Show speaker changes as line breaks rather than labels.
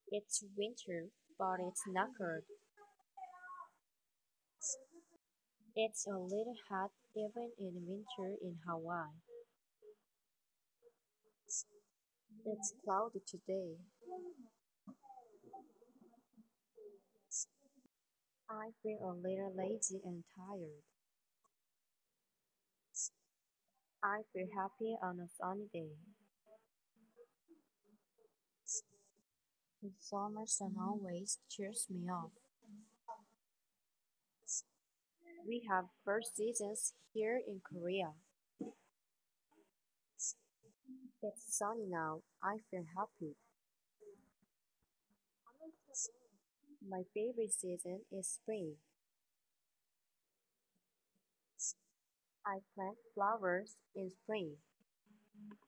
It's winter, but it's not cold. It's a little hot even in winter in Hawaii. It's cloudy today. I feel a little lazy and tired. I feel happy on a sunny day. The summer sun always cheers me up. We have four seasons here in Korea. It's sunny now. I feel happy. My favorite season is spring. I plant flowers in spring.